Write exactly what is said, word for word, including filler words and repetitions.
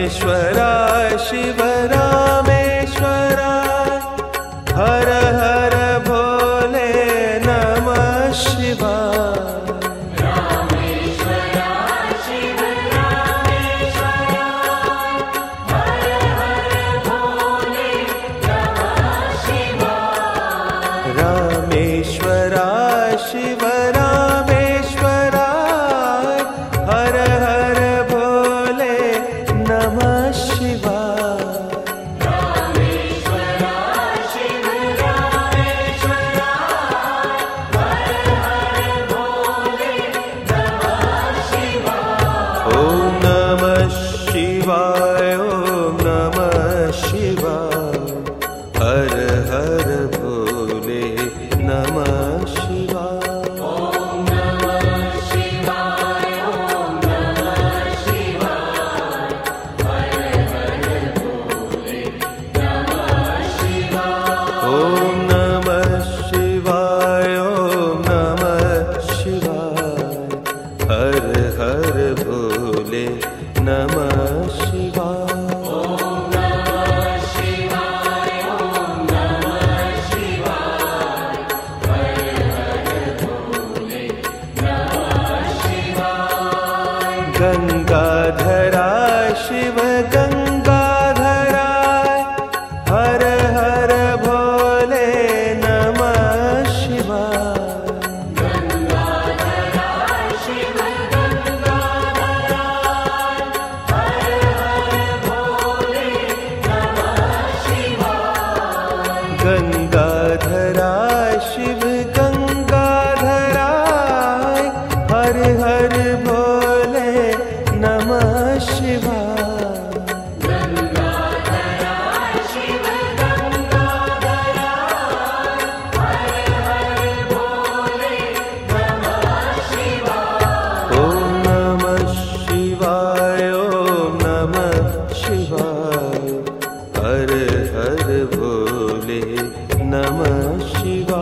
रामेश्वराय शिव रामेश्वराय हर हर भोले नमः शिवाय। रामेश्वराय शिव रामेश्वराय हर हर भोले नमः शिवाय। रामेश्वराय शिव रामेश्वराय हर हर भोले नमः शिवाय। ओम नमः शिवाय ओम नमः शिवाय हर हर भोले नमः शिवाय। ओम नमः शिवाय ओम नमः शिवाय हर हर भोले नमः शिवाय। ओम नमः शिवाय ओम नमः शिवाय हर हर भोले नमः शिवाय। ओम नमः शिवाय ओम नमः शिवाय हर हर भोले नमः शिवाय। गंगाधराय शिव गंगाधराय हर हर भोले नमः शिवाय। गंगाधराय शिव गंगाधराय हर हर भोले नमः शिवाय। गंगाधराय शिव गंगाधराय हर हर भोले नमः शिवाय। गंगाधराय शिव गंगाधराय हर हर भोले नमः शिवाय। ओम नमः शिवाय ओम नमः शिवाय हर हर भोले नमः शिवाय।